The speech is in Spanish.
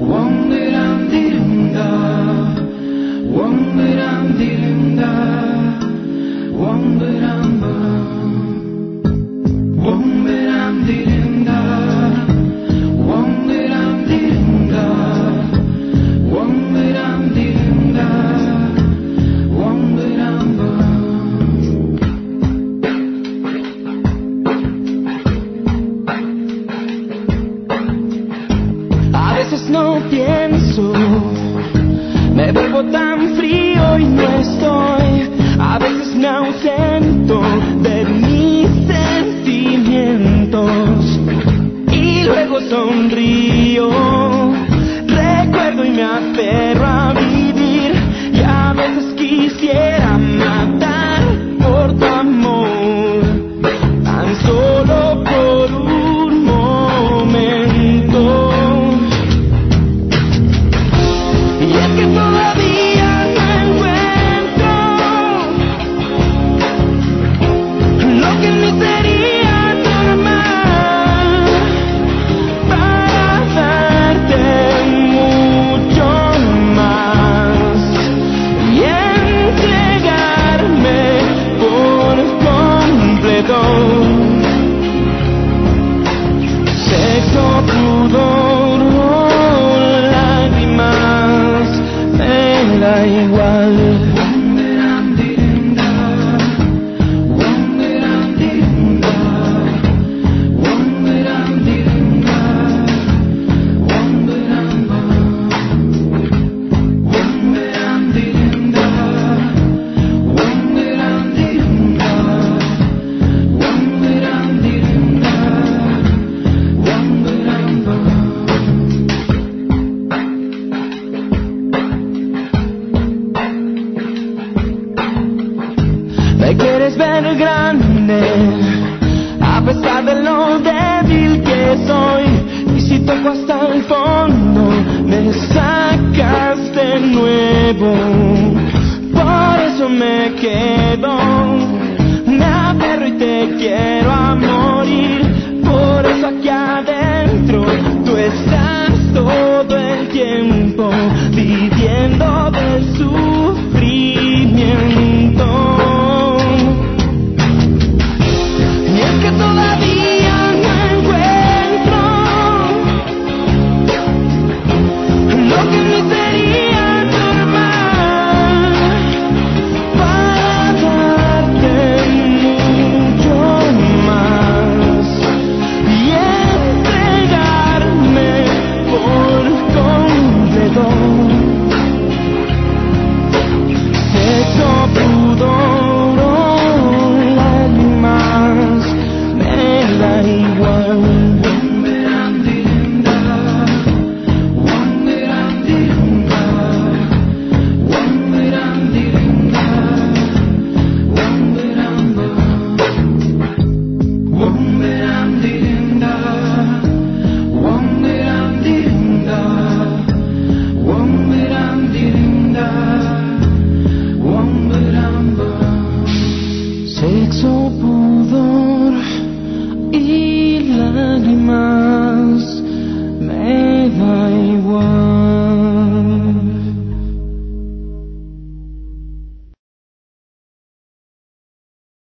Wonderandirunda, wonderandirunda, wonderamba. Wonderandirunda, wonderandirunda, wonderandirunda, wonderamba. A veces no pienso, me vuelvo tan frío y no estoy. A veces me ausento de mis sentimientos y luego sonrío. Recuerdo y me aferro a vivir, y a veces quisiera matar por tu amor, tan solo por un momento. Y es que todavía no encuentro lo que en mí sería normal para darte mucho más y entregarme por completo. Sexo, pudor o lágrimas, me da igual. Wonderandirunda, wonderandirunda, wonderandirunda, wonderamba. Wonderandirunda, wonderandirunda, wonderandirunda, wonderamba. Me quieres ver grande, a pesar de lo débil que soy. Y si toco hasta el fondo, me sacas de nuevo. Por eso me quedo, me aferro y te quiero a morir. Por eso aquí adentro tú estás todo el tiempo, viviendo del sufrimiento. Y es que todavía no encuentro lo que en mí sería normal para darte mucho más y entregarme por completo. Sexo, pudor o lágrimas, me da igual. Wonderandirunda, wonderandirunda, wonderandirunda, wonderamba. Wonderandirunda, wonderandirunda, wonderandirunda, wonderamba. Sexo, pudor y lágrimas, me da igual.